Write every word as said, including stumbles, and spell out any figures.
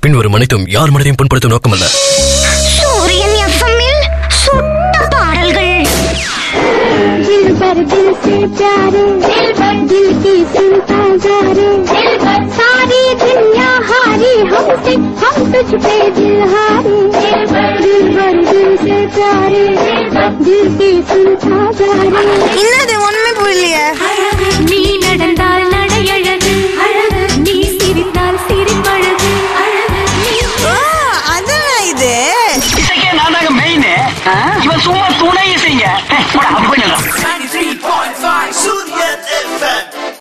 பின்வரும் அனைத்தும் யார் மனதையும் புண்படுத்தும் நோக்கமல்ல. சூரியன் எஃப்எம்மில் சுட்ட பாடல்கள். दिल पर दिल से प्यारे, दिल पर दिल की सुनता जा रे, दिल पर सारी दुनिया हारी हमसे, हम तुझ पे दिल हारे, दिल पर दिल पर दिल से प्यारे, दिल की सुनता जा रे. என்னது ஒண்ணுமே புரியலையே. நீ நடந்தால் நடையழகு அழகு, நீ சிரித்தால் சிரிப்பழகு அழகு. அதான் இது இசைக்கே நான் தாங்க மெயின். இவன் சும்மா துணை இசைங்க.